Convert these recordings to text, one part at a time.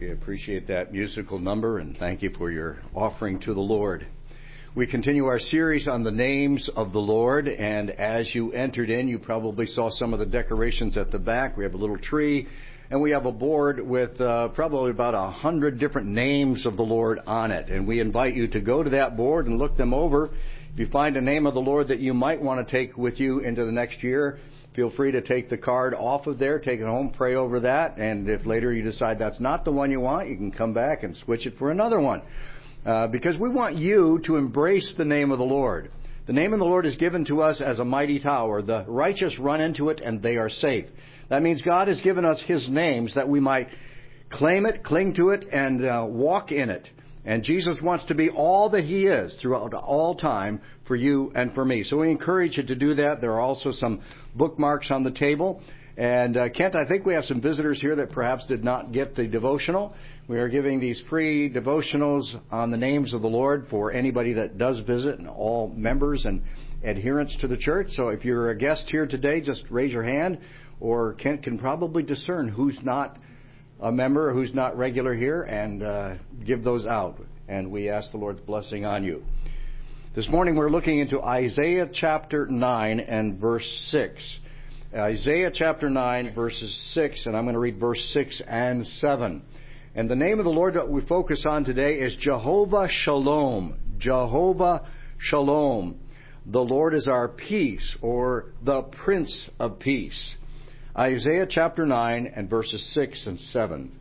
We appreciate that musical number and thank you for your offering to the Lord. We continue our series on the names of the Lord, and as you entered in, you probably saw some of the decorations at the back. We have a little tree, and we have a board with probably about 100 different names of the Lord on it. And we invite you to go to that board and look them over. If you find a name of the Lord that you might want to take with you into the next year, feel free to take the card off of there, take it home, pray over that, and if later you decide that's not the one you want, you can come back and switch it for another one. Because we want you to embrace the name of the Lord. The name of the Lord is given to us as a mighty tower. The righteous run into it and they are safe. That means God has given us His names that we might claim it, cling to it, and walk in it. And Jesus wants to be all that He is throughout all time for you and for me. So we encourage you to do that. There are also some bookmarks on the table. And Kent, I think we have some visitors here that perhaps did not get the devotional. We are giving these free devotionals on the names of the Lord for anybody that does visit and all members and adherents to the church. So if you're a guest here today, just raise your hand, or Kent can probably discern who's not a member, who's not regular here, and give those out. And we ask the Lord's blessing on you. This morning we're looking into Isaiah chapter 9 and verse 6. Isaiah chapter 9, verses 6, and I'm going to read verse 6 and 7. And the name of the Lord that we focus on today is Jehovah Shalom. Jehovah Shalom. The Lord is our peace, or the Prince of Peace. Isaiah chapter 9 and verses 6 and 7.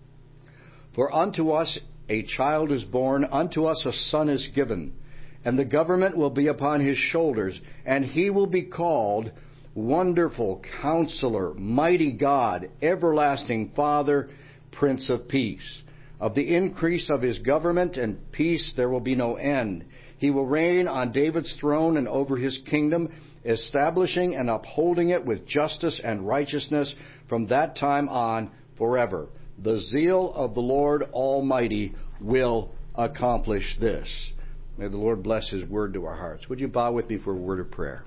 For unto us a child is born, unto us a son is given, and the government will be upon his shoulders, and he will be called Wonderful Counselor, Mighty God, Everlasting Father, Prince of Peace. Of the increase of his government and peace there will be no end. He will reign on David's throne and over his kingdom, establishing and upholding it with justice and righteousness from that time on forever. The zeal of the Lord Almighty will accomplish this. May the Lord bless His word to our hearts. Would you bow with me for a word of prayer?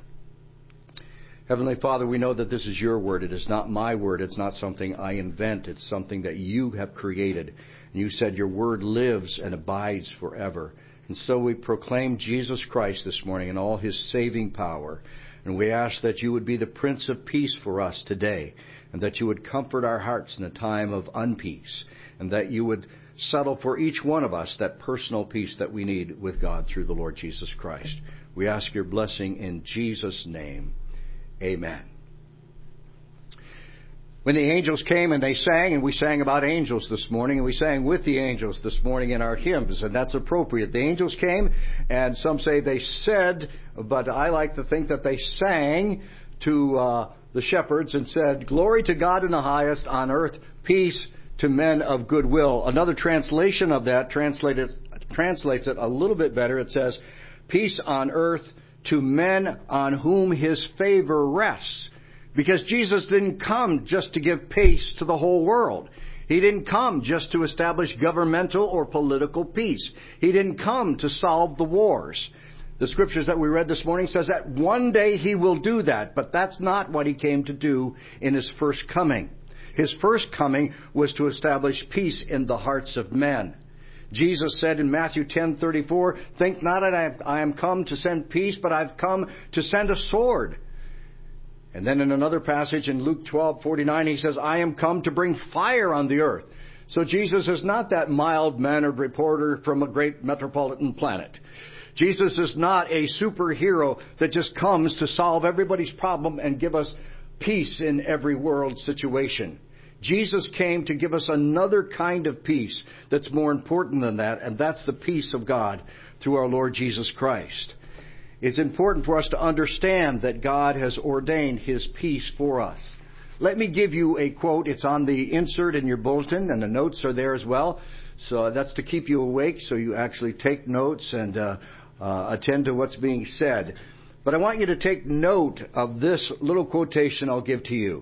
Heavenly Father, we know that this is your word. It is not my word. It's not something I invent. It's something that you have created. And you said your word lives and abides forever. And so we proclaim Jesus Christ this morning and all His saving power. And we ask that you would be the Prince of Peace for us today, and that you would comfort our hearts in a time of unpeace, and that you would settle for each one of us that personal peace that we need with God through the Lord Jesus Christ. We ask your blessing in Jesus' name. Amen. When the angels came and they sang, and we sang about angels this morning, and we sang with the angels this morning in our hymns, and that's appropriate. The angels came, and some say they said, but I like to think that they sang to the shepherds and said, "Glory to God in the highest, on earth peace to men of good will." Another translation of that translates it a little bit better. It says, "Peace on earth to men on whom His favor rests." Because Jesus didn't come just to give peace to the whole world. He didn't come just to establish governmental or political peace. He didn't come to solve the wars. The scriptures that we read this morning says that one day He will do that, but that's not what He came to do in His first coming. His first coming was to establish peace in the hearts of men. Jesus said in Matthew 10:34, "Think not that I am come to send peace, but I've come to send a sword." And then in another passage in Luke 12:49, He says, "I am come to bring fire on the earth." So Jesus is not that mild-mannered reporter from a great metropolitan planet. Jesus is not a superhero that just comes to solve everybody's problem and give us peace in every world situation. Jesus came to give us another kind of peace that's more important than that, and that's the peace of God through our Lord Jesus Christ. It's important for us to understand that God has ordained His peace for us. Let me give you a quote. It's on the insert in your bulletin, and the notes are there as well. So that's to keep you awake, so you actually take notes and attend to what's being said. But I want you to take note of this little quotation I'll give to you.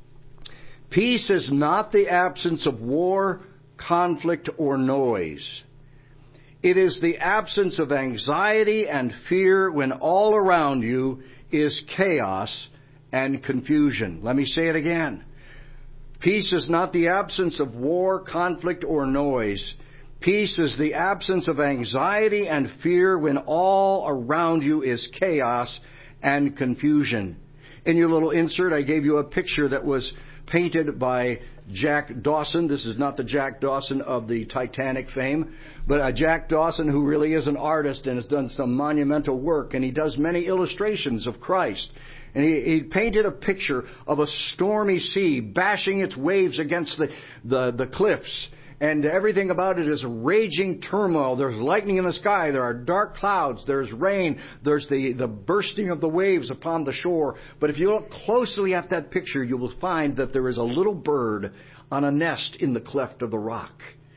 "Peace is not the absence of war, conflict, or noise. It is the absence of anxiety and fear when all around you is chaos and confusion." Let me say it again. Peace is not the absence of war, conflict, or noise. Peace is the absence of anxiety and fear when all around you is chaos and confusion. In your little insert, I gave you a picture that was painted by Jack Dawson. This is not the Jack Dawson of the Titanic fame, but Jack Dawson, who really is an artist and has done some monumental work, and he does many illustrations of Christ. And he painted a picture of a stormy sea bashing its waves against the cliffs. And everything about it is raging turmoil. There's lightning in the sky. There are dark clouds. There's rain. There's the bursting of the waves upon the shore. But if you look closely at that picture, you will find that there is a little bird on a nest in the cleft of the rock.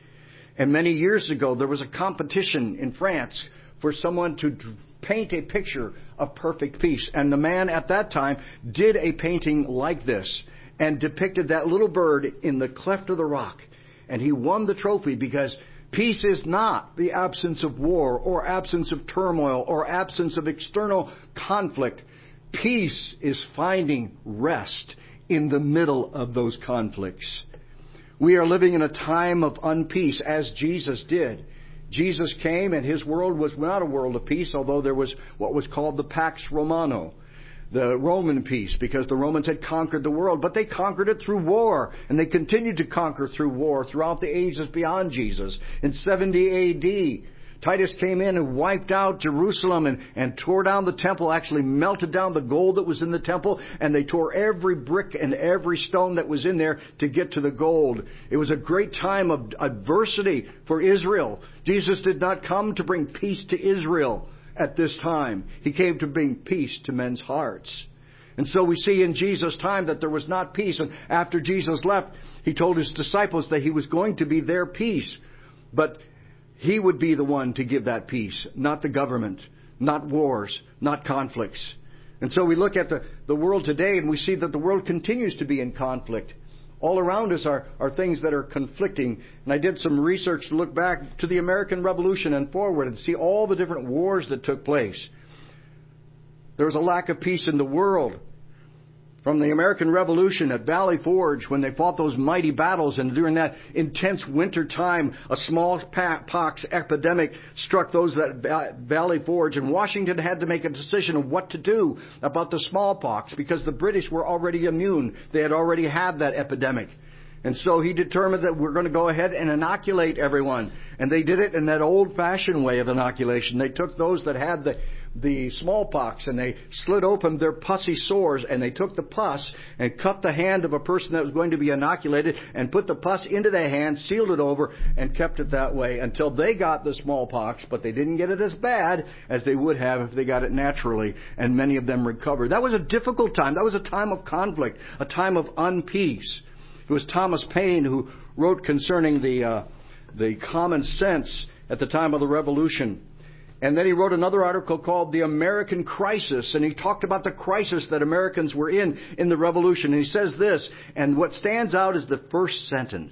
And many years ago, there was a competition in France for someone to paint a picture of perfect peace. And the man at that time did a painting like this and depicted that little bird in the cleft of the rock. And he won the trophy because peace is not the absence of war or absence of turmoil or absence of external conflict. Peace is finding rest in the middle of those conflicts. We are living in a time of unpeace, as Jesus did. Jesus came and his world was not a world of peace, although there was what was called the Pax Romana, the Roman peace, because the Romans had conquered the world. But they conquered it through war, and they continued to conquer through war throughout the ages beyond Jesus. In 70 A.D., Titus came in and wiped out Jerusalem and tore down the temple, actually melted down the gold that was in the temple, and they tore every brick and every stone that was in there to get to the gold. It was a great time of adversity for Israel. Jesus did not come to bring peace to Israel at this time. He came to bring peace to men's hearts. And so we see in Jesus' time that there was not peace. And after Jesus left, he told his disciples that he was going to be their peace. But he would be the one to give that peace, not the government, not wars, not conflicts. And so we look at the world today and we see that the world continues to be in conflict. All around us are things that are conflicting. And I did some research to look back to the American Revolution and forward and see all the different wars that took place. There was a lack of peace in the world. From the American Revolution at Valley Forge, when they fought those mighty battles, and during that intense winter time, a smallpox epidemic struck those at Valley Forge, and Washington had to make a decision of what to do about the smallpox, because the British were already immune. They had already had that epidemic. And so he determined that we're going to go ahead and inoculate everyone. And they did it in that old-fashioned way of inoculation. They took those that had the smallpox and they slit open their pussy sores, and they took the pus and cut the hand of a person that was going to be inoculated and put the pus into their hand, sealed it over, and kept it that way until they got the smallpox, but they didn't get it as bad as they would have if they got it naturally, and many of them recovered. That was a difficult time. That was a time of conflict, a time of unpeace. It was Thomas Paine who wrote concerning the common sense at the time of the Revolution. And then he wrote another article called The American Crisis, and he talked about the crisis that Americans were in the Revolution. And he says this, and what stands out is the first sentence.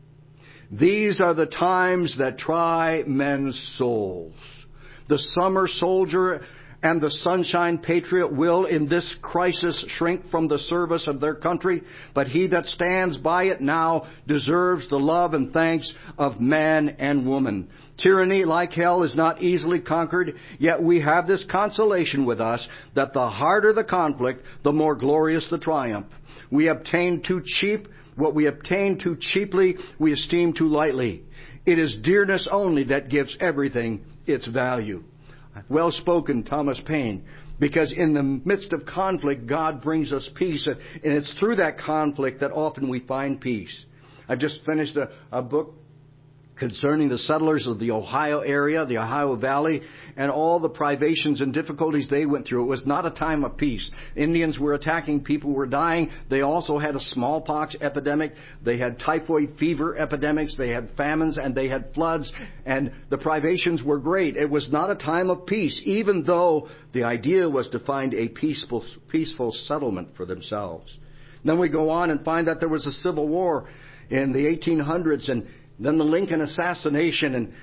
These are the times that try men's souls. The summer soldier and the sunshine patriot will in this crisis shrink from the service of their country, but he that stands by it now deserves the love and thanks of man and woman. Tyranny, like hell, is not easily conquered, yet we have this consolation with us, that the harder the conflict, the more glorious the triumph. We obtain too cheap what we obtain too cheaply, we esteem too lightly. It is dearness only that gives everything its value. Well spoken, Thomas Paine, because in the midst of conflict, God brings us peace, and it's through that conflict that often we find peace. I've just finished a book concerning the settlers of the Ohio area, the Ohio Valley, and all the privations and difficulties they went through. It was not a time of peace. Indians were attacking, people were dying. They also had a smallpox epidemic. They had typhoid fever epidemics. They had famines and they had floods, and the privations were great. It was not a time of peace, even though the idea was to find a peaceful settlement for themselves. Then we go on and find that there was a civil war in the 1800s, and then the Lincoln assassination, and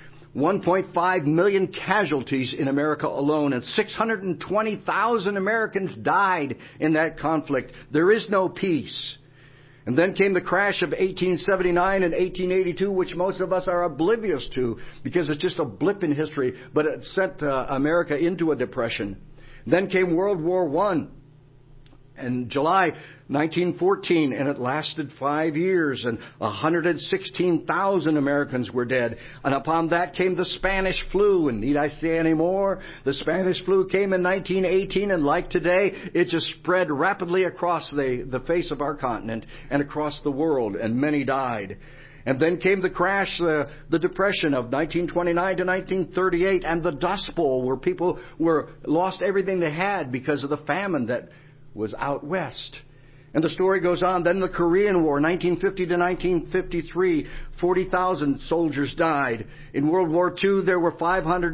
1.5 million casualties in America alone, and 620,000 Americans died in that conflict. There is no peace. And then came the crash of 1879 and 1882, which most of us are oblivious to because it's just a blip in history, but it sent America into a depression. Then came World War I in July 1914, and it lasted 5 years, and 116,000 Americans were dead. And upon that came the Spanish flu, and need I say any more? The Spanish flu came in 1918, and like today, it just spread rapidly across the face of our continent and across the world, and many died. And then came the crash, the Depression of 1929 to 1938, and the Dust Bowl, where people lost everything they had because of the famine that was out west. And the story goes on. Then the Korean War, 1950 to 1953, 40,000 soldiers died. In World War II, there were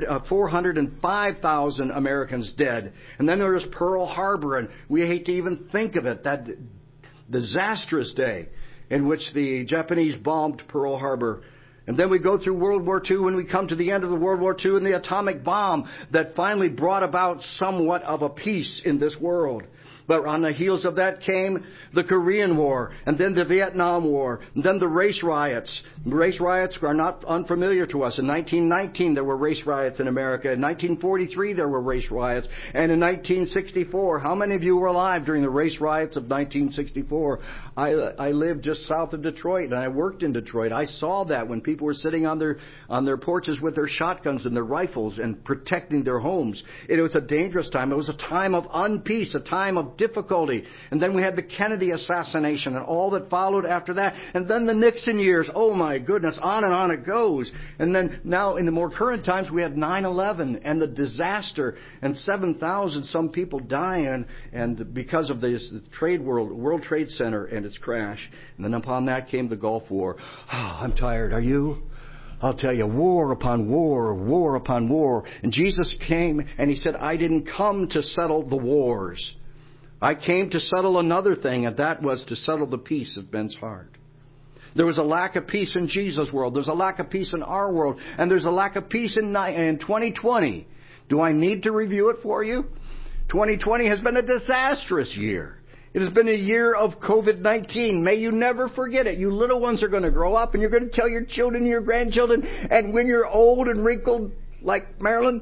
405,000 Americans dead. And then there was Pearl Harbor, and we hate to even think of it, that disastrous day in which the Japanese bombed Pearl Harbor. And then we go through World War II, and we come to the end of the World War II and the atomic bomb that finally brought about somewhat of a peace in this world. But on the heels of that came the Korean War, and then the Vietnam War, and then the race riots. Race riots are not unfamiliar to us. In 1919, there were race riots in America. In 1943, there were race riots. And in 1964, how many of you were alive during the race riots of 1964? I lived just south of Detroit, and I worked in Detroit. I saw that when people were sitting on their porches with their shotguns and their rifles and protecting their homes. It was a dangerous time. It was a time of unpeace, a time of difficulty. And then we had the Kennedy assassination and all that followed after that. And then the Nixon years. Oh my goodness, on it goes. And then now in the more current times, we had 9/11 and the disaster and 7,000 some people dying and because of this World Trade Center and its crash. And then upon that came the Gulf War. Oh, I'm tired. Are you? I'll tell you, war upon war, war upon war. And Jesus came and He said, I didn't come to settle the wars. I came to settle another thing, and that was to settle the peace of men's heart. There was a lack of peace in Jesus' world. There's a lack of peace in our world. And there's a lack of peace in 2020. Do I need to review it for you? 2020 has been a disastrous year. It has been a year of COVID-19. May you never forget it. You little ones are going to grow up, and you're going to tell your children and your grandchildren. And when you're old and wrinkled, like Marilyn,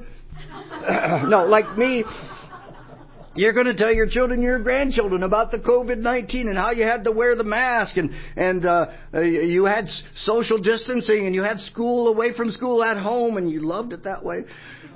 no, like me, you're going to tell your children and your grandchildren about the COVID-19 and how you had to wear the mask and you had social distancing and you had school away from school at home and you loved it that way.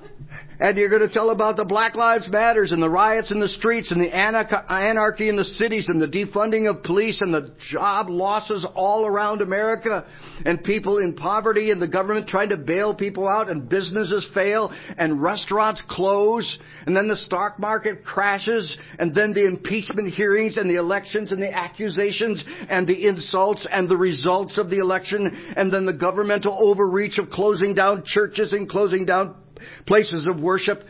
And you're going to tell about the Black Lives Matters and the riots in the streets and the anarchy in the cities and the defunding of police and the job losses all around America and people in poverty and the government trying to bail people out and businesses fail and restaurants close and then the stock market crashes and then the impeachment hearings and the elections and the accusations and the insults and the results of the election and then the governmental overreach of closing down churches and closing down places of worship.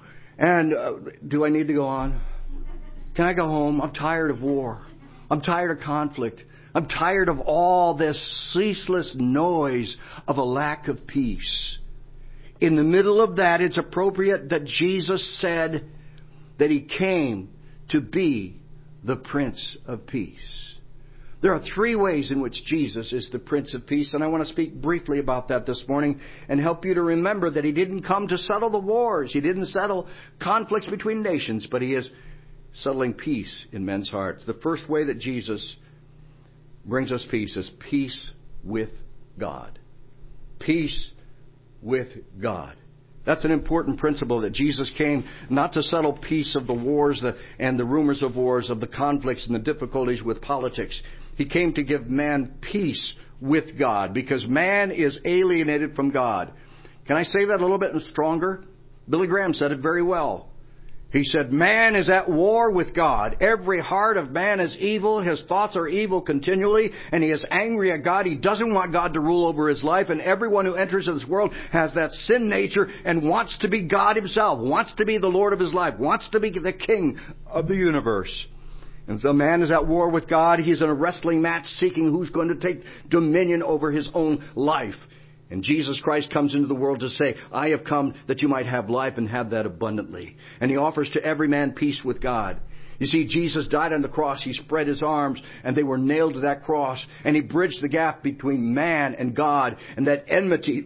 And do I need to go on? Can I go home? I'm tired of war. I'm tired of conflict. I'm tired of all this ceaseless noise of a lack of peace. In the middle of that, it's appropriate that Jesus said that He came to be the Prince of Peace. There are three ways in which Jesus is the Prince of Peace, and I want to speak briefly about that this morning and help you to remember that He didn't come to settle the wars. He didn't settle conflicts between nations, but He is settling peace in men's hearts. The first way that Jesus brings us peace is peace with God. Peace with God. That's an important principle, that Jesus came not to settle peace of the wars and the rumors of wars, of the conflicts and the difficulties with politics. He came to give man peace with God because man is alienated from God. Can I say that a little bit stronger? Billy Graham said it very well. He said, man is at war with God. Every heart of man is evil. His thoughts are evil continually, and he is angry at God. He doesn't want God to rule over his life, and everyone who enters this world has that sin nature and wants to be God himself, wants to be the Lord of his life, wants to be the king of the universe. And so man is at war with God. He's in a wrestling match seeking who's going to take dominion over his own life. And Jesus Christ comes into the world to say, I have come that you might have life and have that abundantly. And He offers to every man peace with God. You see, Jesus died on the cross. He spread His arms, and they were nailed to that cross. And He bridged the gap between man and God, and that enmity,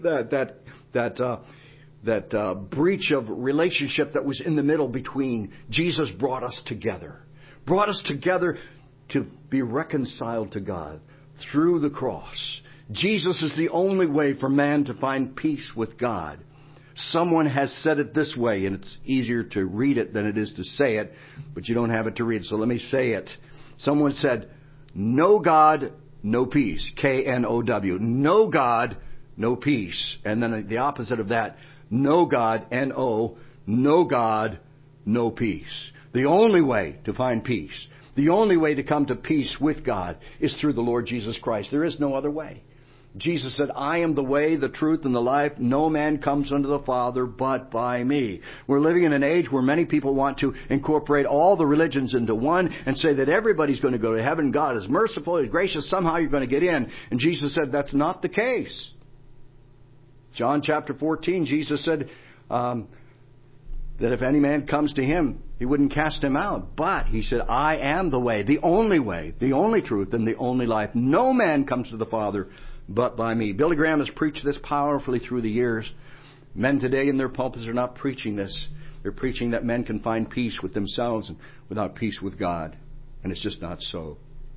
that breach of relationship that was in the middle between. Jesus brought us together. Brought us together to be reconciled to God through the cross. Jesus is the only way for man to find peace with God. Someone has said it this way, and it's easier to read it than it is to say it, but you don't have it to read, so let me say it. Someone said, no God, no peace. K-N-O-W. No God, no peace. And then the opposite of that, no God, N-O, no God, no peace. The only way to find peace, the only way to come to peace with God is through the Lord Jesus Christ. There is no other way. Jesus said, I am the way, the truth, and the life. No man comes unto the Father but by me. We're living in an age where many people want to incorporate all the religions into one and say that everybody's going to go to heaven. God is merciful, He's gracious. Somehow you're going to get in. And Jesus said that's not the case. John chapter 14, Jesus said that if any man comes to Him, He wouldn't cast him out. But He said, I am the way, the only truth, and the only life. No man comes to the Father but by me. Billy Graham has preached this powerfully through the years. Men today in their pulpits are not preaching this. They're preaching that men can find peace with themselves and without peace with God. And it's just not so.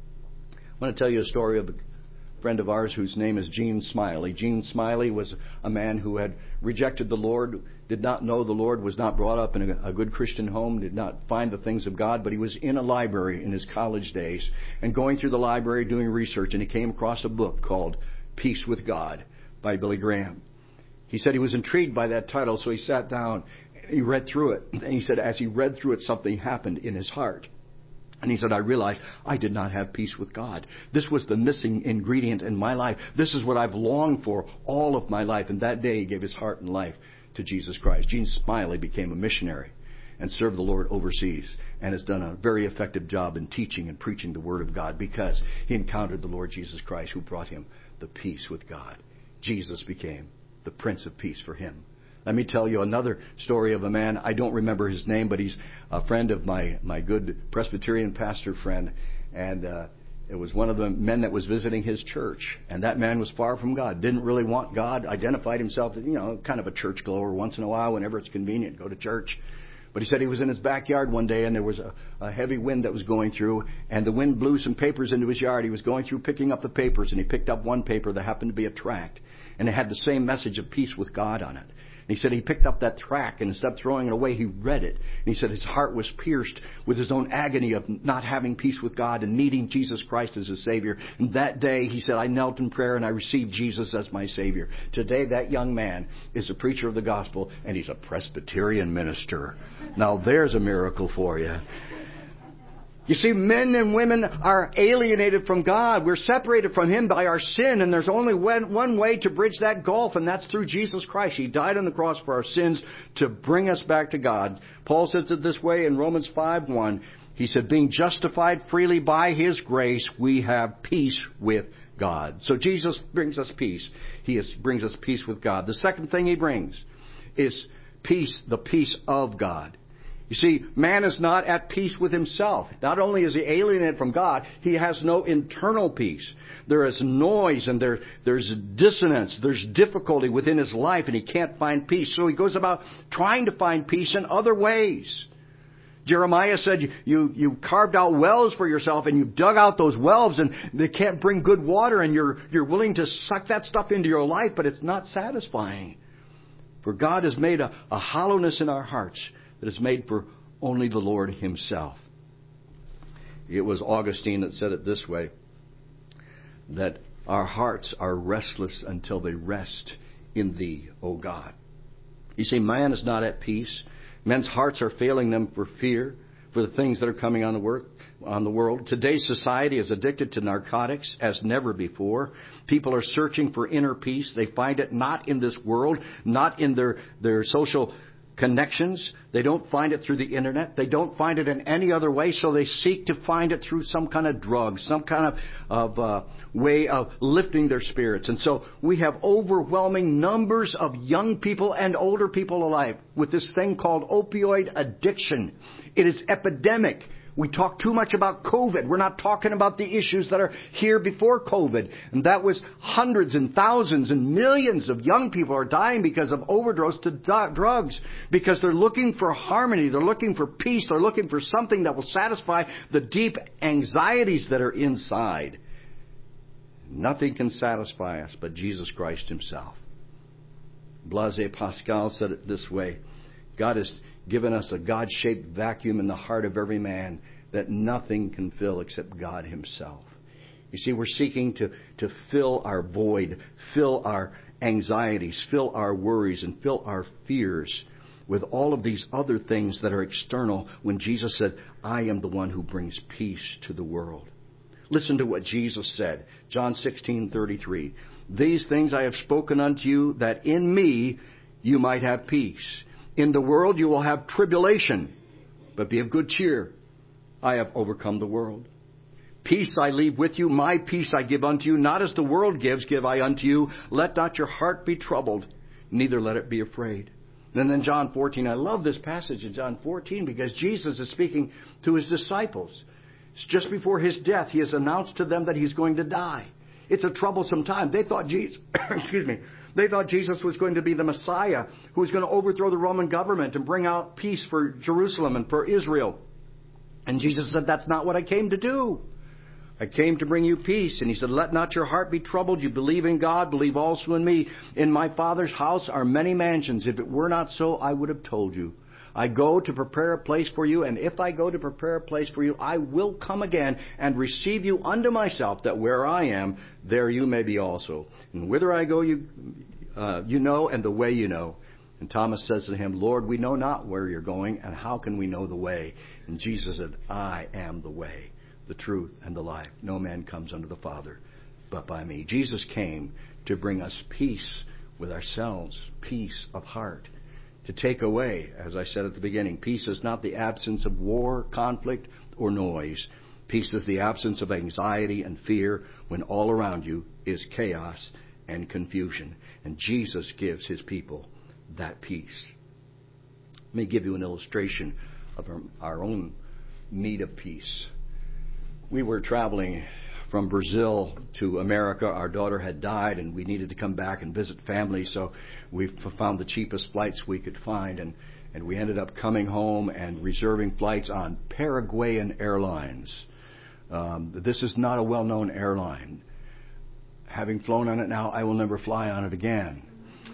I want to tell you a story of a friend of ours whose name is Gene Smiley. Gene Smiley was a man who had rejected the Lord, did not know the Lord, was not brought up in a good Christian home, did not find the things of God, but he was in a library in his college days and going through the library doing research, and he came across a book called Peace with God by Billy Graham. He said he was intrigued by that title, so he sat down and he read through it. And he said as he read through it, something happened in his heart. And he said, I realized I did not have peace with God. This was the missing ingredient in my life. This is what I've longed for all of my life. And that day he gave his heart and life to Jesus Christ. Gene Smiley became a missionary and served the Lord overseas and has done a very effective job in teaching and preaching the Word of God because he encountered the Lord Jesus Christ who brought him the peace with God. Jesus became the Prince of Peace for him. Let me tell you another story of a man. I don't remember his name, but he's a friend of my good Presbyterian pastor friend. And it was one of the men that was visiting his church. And that man was far from God, didn't really want God, identified himself as, kind of a churchgoer once in a while, whenever it's convenient, go to church. But he said he was in his backyard one day and there was a heavy wind that was going through and the wind blew some papers into his yard. He was going through picking up the papers and he picked up one paper that happened to be a tract and it had the same message of peace with God on it. And he said he picked up that tract and instead of throwing it away, he read it. And he said his heart was pierced with his own agony of not having peace with God and needing Jesus Christ as his Savior. And that day, he said, I knelt in prayer and I received Jesus as my Savior. Today, that young man is a preacher of the gospel and he's a Presbyterian minister. Now, there's a miracle for you. You see, men and women are alienated from God. We're separated from Him by our sin, and there's only one way to bridge that gulf, and that's through Jesus Christ. He died on the cross for our sins to bring us back to God. Paul says it this way in Romans 5:1. He said, being justified freely by His grace, we have peace with God. So Jesus brings us peace. He brings us peace with God. The second thing He brings is peace, the peace of God. You see, man is not at peace with himself. Not only is he alienated from God, he has no internal peace. There is noise and there's dissonance. There's difficulty within his life and he can't find peace. So he goes about trying to find peace in other ways. Jeremiah said, you carved out wells for yourself and you've dug out those wells and they can't bring good water and you're willing to suck that stuff into your life, but it's not satisfying. For God has made a hollowness in our hearts that is made for only the Lord Himself. It was Augustine that said it this way, that our hearts are restless until they rest in Thee, O God. You see, man is not at peace. Men's hearts are failing them for fear, for the things that are coming on the world. Today's society is addicted to narcotics as never before. People are searching for inner peace. They find it not in this world, not in their social connections. They don't find it through the internet. They don't find it in any other way, so they seek to find it through some kind of drug, some kind of way of lifting their spirits. And so we have overwhelming numbers of young people and older people alike with this thing called opioid addiction. It is epidemic. We talk too much about COVID. We're not talking about the issues that are here before COVID. And that was hundreds and thousands and millions of young people are dying because of overdose to drugs. Because they're looking for harmony. They're looking for peace. They're looking for something that will satisfy the deep anxieties that are inside. Nothing can satisfy us but Jesus Christ Himself. Blaise Pascal said it this way: God has given us a God-shaped vacuum in the heart of every man that nothing can fill except God Himself. You see, we're seeking to fill our void, fill our anxieties, fill our worries, and fill our fears with all of these other things that are external, when Jesus said, I am the one who brings peace to the world. Listen to what Jesus said, John 16:33. These things I have spoken unto you, that in me you might have peace. In the world you will have tribulation, but be of good cheer. I have overcome the world. Peace I leave with you, my peace I give unto you. Not as the world gives, give I unto you. Let not your heart be troubled, neither let it be afraid. And then John 14, I love this passage in John 14 because Jesus is speaking to His disciples. It's just before His death, He has announced to them that He's going to die. It's a troublesome time. They thought Jesus, They thought Jesus was going to be the Messiah who was going to overthrow the Roman government and bring out peace for Jerusalem and for Israel. And Jesus said, that's not what I came to do. I came to bring you peace. And He said, let not your heart be troubled. You believe in God, believe also in me. In my Father's house are many mansions. If it were not so, I would have told you. I go to prepare a place for you, and if I go to prepare a place for you, I will come again and receive you unto myself, that where I am, there you may be also. And whither I go, you know, and the way you know. And Thomas says to Him, Lord, we know not where you're going, and how can we know the way? And Jesus said, I am the way, the truth, and the life. No man comes unto the Father but by me. Jesus came to bring us peace with ourselves, peace of heart. To take away, as I said at the beginning, peace is not the absence of war, conflict, or noise. Peace is the absence of anxiety and fear when all around you is chaos and confusion. And Jesus gives His people that peace. Let me give you an illustration of our own need of peace. We were traveling from Brazil to America. Our daughter had died, and we needed to come back and visit family, so we found the cheapest flights we could find, and we ended up coming home and reserving flights on Paraguayan Airlines. This is not a well-known airline. Having flown on it now, I will never fly on it again.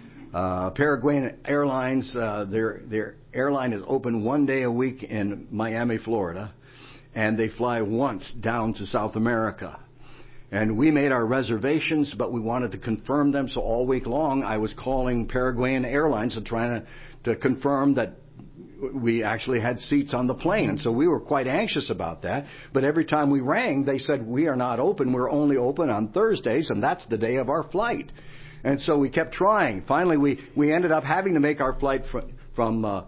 Paraguayan Airlines, their airline is open one day a week in Miami, Florida, and they fly once down to South America. And we made our reservations, but we wanted to confirm them. So all week long, I was calling Paraguayan Airlines and trying to confirm that we actually had seats on the plane. And so we were quite anxious about that. But every time we rang, they said, we are not open. We're only open on Thursdays, and that's the day of our flight. And so we kept trying. Finally, we ended up having to make our flight from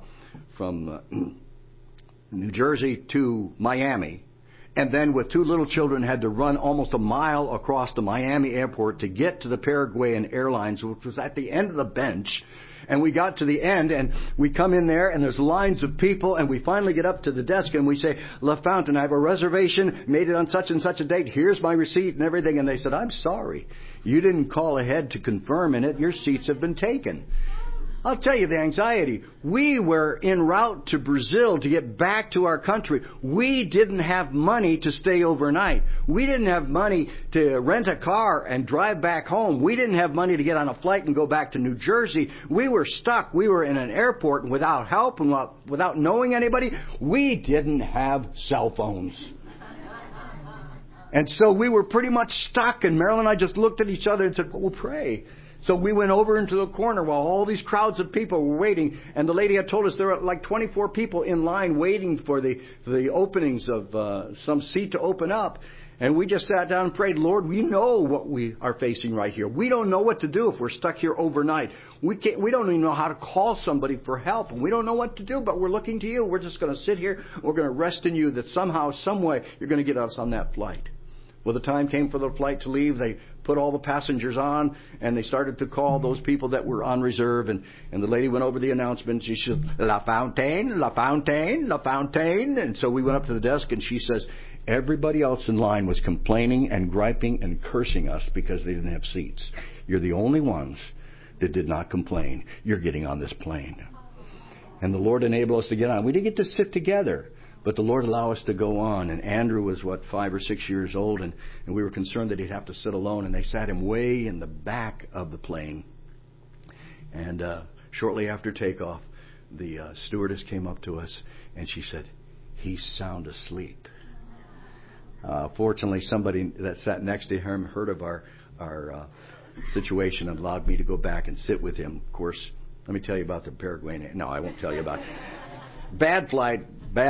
New Jersey to Miami. And then with two little children had to run almost a mile across the Miami airport to get to the Paraguayan Airlines, which was at the end of the bench. And we got to the end, and we come in there, and there's lines of people, and we finally get up to the desk, and we say, La Fountain, I have a reservation, made it on such and such a date, here's my receipt and everything. And they said, I'm sorry, you didn't call ahead to confirm in it, your seats have been taken. I'll tell you the anxiety. We were en route to Brazil to get back to our country. We didn't have money to stay overnight. We didn't have money to rent a car and drive back home. We didn't have money to get on a flight and go back to New Jersey. We were stuck. We were in an airport without help and without knowing anybody. We didn't have cell phones. And so we were pretty much stuck. And Marilyn and I just looked at each other and said, well, we'll pray. So we went over into the corner while all these crowds of people were waiting. And the lady had told us there were like 24 people in line waiting for the openings of some seat to open up. And we just sat down and prayed, Lord, we know what we are facing right here. We don't know what to do if we're stuck here overnight. We don't even know how to call somebody for help. And we don't know what to do, but we're looking to you. We're just going to sit here. We're going to rest in you that somehow, some way, you're going to get us on that flight. Well, the time came for the flight to leave. They put all the passengers on, and they started to call those people that were on reserve. And the lady went over the announcement. She said, La Fontaine, La Fontaine, La Fontaine. And so we went up to the desk, and she says, everybody else in line was complaining and griping and cursing us because they didn't have seats. You're the only ones that did not complain. You're getting on this plane. And the Lord enabled us to get on. We didn't get to sit together, but the Lord allowed us to go on. And Andrew was, 5 or 6 years old, and we were concerned that he'd have to sit alone. And they sat him way in the back of the plane. And shortly after takeoff, the stewardess came up to us, and she said, he's sound asleep. Fortunately, somebody that sat next to him heard of our situation and allowed me to go back and sit with him. Of course, let me tell you about the Paraguayan. No, I won't tell you about it. Bad flight,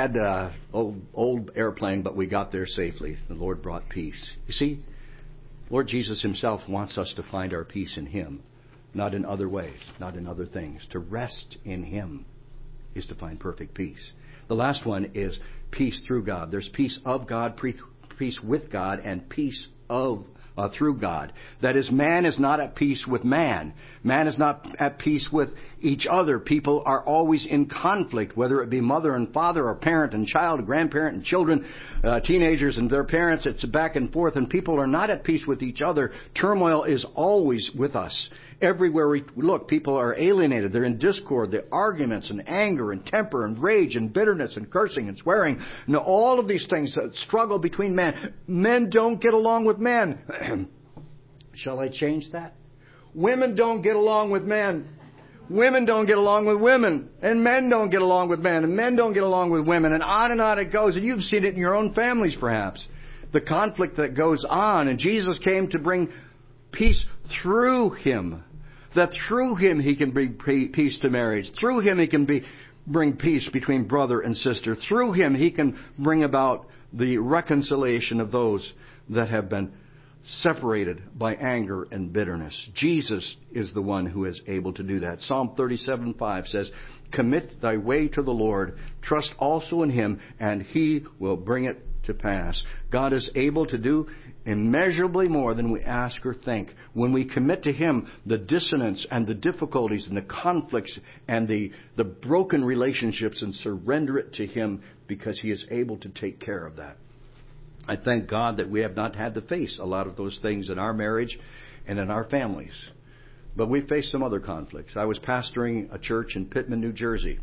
old airplane, but we got there safely. The Lord brought peace. You see, Lord Jesus himself wants us to find our peace in him, not in other ways, not in other things. To rest in him is to find perfect peace. The last one is peace through God. There's peace of God, peace with God, and peace through God. That is, man is not at peace with man. Man is not at peace with each other. People are always in conflict, whether it be mother and father, or parent and child, grandparent and children, teenagers and their parents. It's back and forth, and people are not at peace with each other. Turmoil is always with us. Everywhere we look, people are alienated. They're in discord. They're arguments and anger and temper and rage and bitterness and cursing and swearing. And all of these things that struggle between men. Men don't get along with men. Shall I change that? Women don't get along with men. Women don't get along with women. And men don't get along with men. And men don't get along with women. And on it goes. And you've seen it in your own families, perhaps. The conflict that goes on. And Jesus came to bring peace through him. That through him he can bring peace to marriage. Through him he can bring peace between brother and sister. Through him he can bring about the reconciliation of those that have been separated by anger and bitterness. Jesus is the one who is able to do that. Psalm 37:5 says, commit thy way to the Lord, trust also in him, and he will bring it to pass. God is able to do immeasurably more than we ask or think. When we commit to him, the dissonance and the difficulties and the conflicts and the broken relationships, and surrender it to him, because he is able to take care of that. I thank God that we have not had to face a lot of those things in our marriage and in our families. But we faced some other conflicts. I was pastoring a church in Pittman, New Jersey.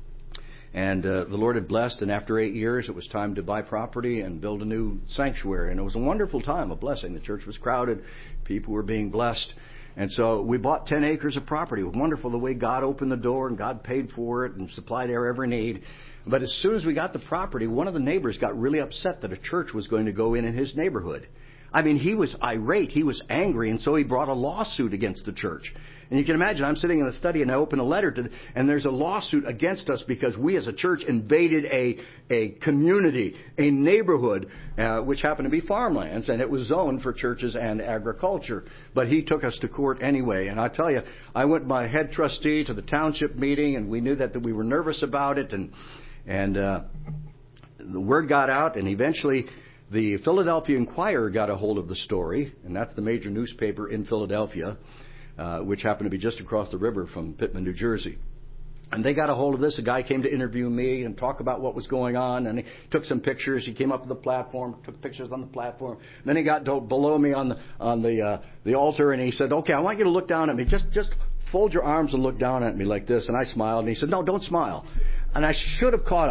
And the Lord had blessed, and after 8 years, it was time to buy property and build a new sanctuary. And it was a wonderful time, a blessing. The church was crowded. People were being blessed. And so we bought 10 acres of property. It was wonderful the way God opened the door, and God paid for it and supplied our every need. But as soon as we got the property, one of the neighbors got really upset that a church was going to go in his neighborhood. I mean, he was irate. He was angry. And so he brought a lawsuit against the church. And you can imagine, I'm sitting in the study and I open a letter and there's a lawsuit against us because we as a church invaded a community, a neighborhood, which happened to be farmlands, and it was zoned for churches and agriculture. But he took us to court anyway. And I tell you, I went with my head trustee to the township meeting, and we knew that we were nervous about it. And the word got out, and eventually the Philadelphia Inquirer got a hold of the story, and that's the major newspaper in Philadelphia, which happened to be just across the river from Pittman, New Jersey. And they got a hold of this. A guy came to interview me and talk about what was going on, and he took some pictures. He came up to the platform, took pictures on the platform. And then he got below me on the altar, and he said, "Okay, I want you to look down at me. Just fold your arms and look down at me like this." And I smiled, and he said, "No, don't smile." And I should have caught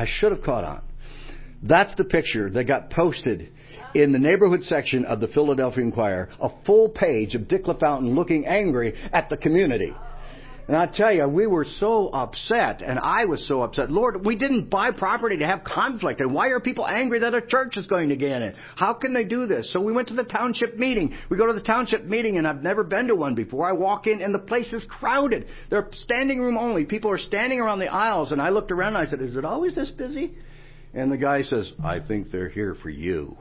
on. That's the picture that got posted in the neighborhood section of the Philadelphia Inquirer. A full page of Dick LaFountain looking angry at the community. And I tell you, we were so upset, and I was so upset. Lord, we didn't buy property to have conflict. And why are people angry that a church is going to get in it? How can they do this? So we went to the township meeting. We go to the township meeting, and I've never been to one before. I walk in, and the place is crowded. They're standing room only. People are standing around the aisles. And I looked around, and I said, "Is it always this busy?" And the guy says, "I think they're here for you."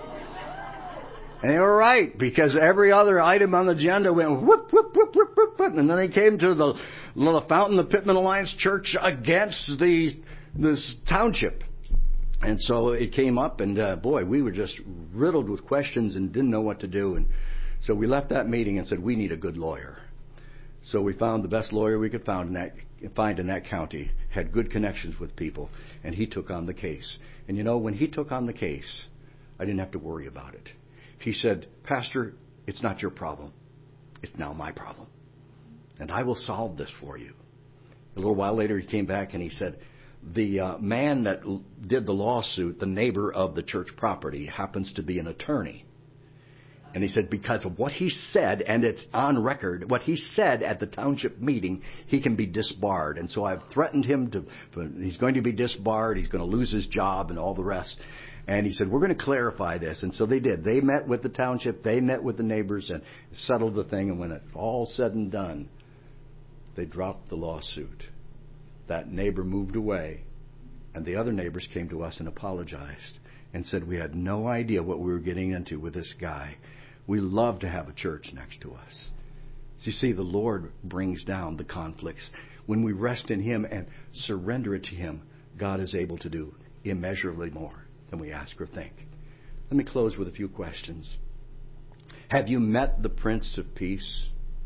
And they were right, because every other item on the agenda went whoop, whoop, whoop, whoop, whoop, whoop. And then they came to the Fountain, the Pittman Alliance Church against this township. And so it came up, and boy, we were just riddled with questions and didn't know what to do. And So we left that meeting and said, we need a good lawyer. So we found the best lawyer we could find in that county, had good connections with people, and he took on the case. And you know, when he took on the case, I didn't have to worry about it. He said, Pastor, it's not your problem. It's now my problem. And I will solve this for you. A little while later, he came back and he said, the man that did the lawsuit, the neighbor of the church property, happens to be an attorney. And he said, because of what he said, and it's on record, what he said at the township meeting, he can be disbarred. And so I've threatened him he's going to be disbarred, he's going to lose his job and all the rest. And he said, we're going to clarify this. And so they did. They met with the township, they met with the neighbors and settled the thing. And when it's all said and done, they dropped the lawsuit. That neighbor moved away, and the other neighbors came to us and apologized and said we had no idea what we were getting into with this guy. We love to have a church next to us. So you see, the Lord brings down the conflicts. When we rest in Him and surrender it to Him, God is able to do immeasurably more than we ask or think. Let me close with a few questions. Have you met the Prince of Peace?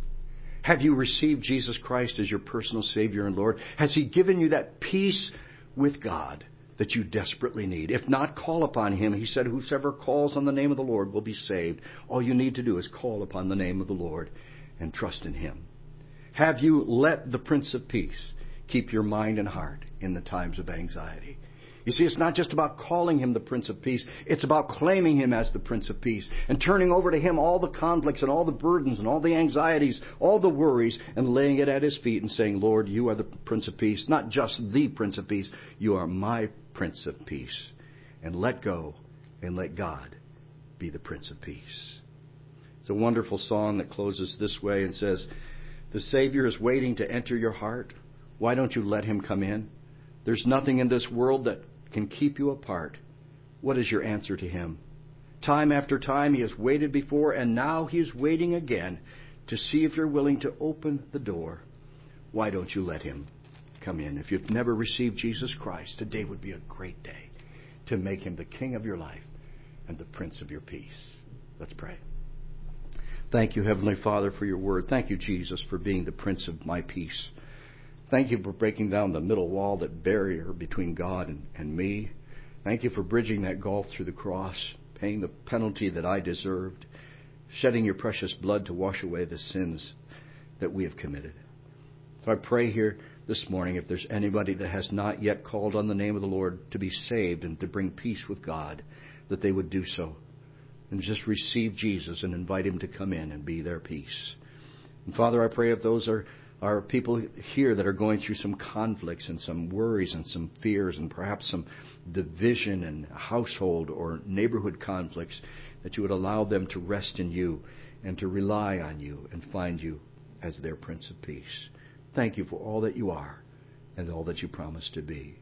Have you received Jesus Christ as your personal Savior and Lord? Has He given you that peace with God that you desperately need? If not, call upon Him. He said, whosoever calls on the name of the Lord will be saved. All you need to do is call upon the name of the Lord and trust in Him. Have you let the Prince of Peace keep your mind and heart in the times of anxiety? You see, it's not just about calling Him the Prince of Peace. It's about claiming Him as the Prince of Peace and turning over to Him all the conflicts and all the burdens and all the anxieties, all the worries, and laying it at His feet and saying, Lord, you are the Prince of Peace. Not just the Prince of Peace. You are my Prince of Peace. And let go and let God be the Prince of Peace. It's a wonderful song that closes this way and says, the Savior is waiting to enter your heart. Why don't you let Him come in? There's nothing in this world that can keep you apart. What is your answer to Him? Time after time He has waited before, and now He is waiting again to see if you're willing to open the door. Why don't you let Him come in? If you've never received Jesus Christ, today would be a great day to make Him the King of your life and the Prince of your peace. Let's pray. Thank you, Heavenly Father, for your word. Thank you, Jesus, for being the Prince of my peace. Thank you for breaking down the middle wall, that barrier between God and me. Thank you for bridging that gulf through the cross, paying the penalty that I deserved, shedding your precious blood to wash away the sins that we have committed. So I pray here this morning, if there's anybody that has not yet called on the name of the Lord to be saved and to bring peace with God, that they would do so and just receive Jesus and invite Him to come in and be their peace. And Father, I pray if those are people here that are going through some conflicts and some worries and some fears and perhaps some division in household or neighborhood conflicts, that you would allow them to rest in you and to rely on you and find you as their Prince of Peace. Thank you for all that you are and all that you promise to be.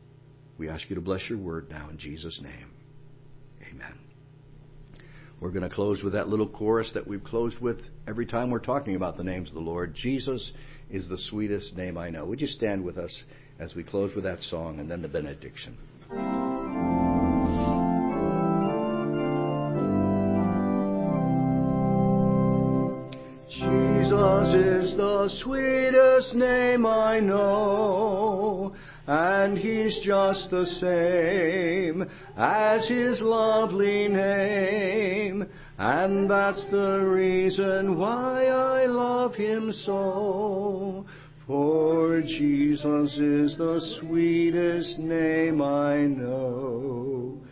We ask you to bless your word now in Jesus' name. Amen. We're going to close with that little chorus that we've closed with every time we're talking about the names of the Lord. Jesus is the sweetest name I know. Would you stand with us as we close with that song and then the benediction? Jesus is the sweetest name I know, and He's just the same as His lovely name, and that's the reason why I love Him so. For Jesus is the sweetest name I know.